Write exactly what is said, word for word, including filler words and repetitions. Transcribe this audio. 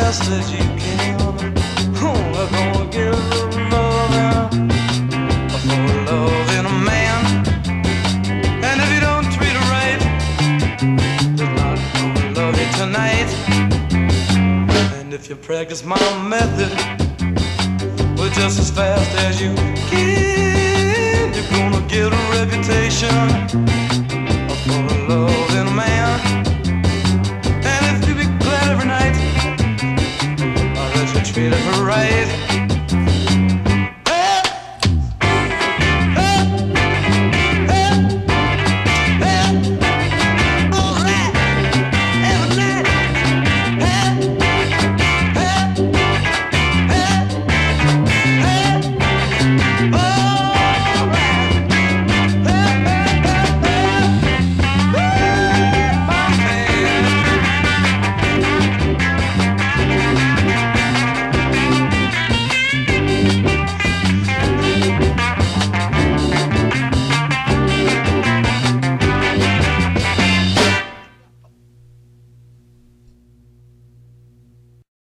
fast as you can. Oh, I'm gonna get a little loving for loving a man. And if you don't treat her right, they're not gonna love you tonight. And if you practice my method, well, just as fast as you can, you're gonna get a reputation for loving a man. And if you be glad every night, I'll let you treat her right.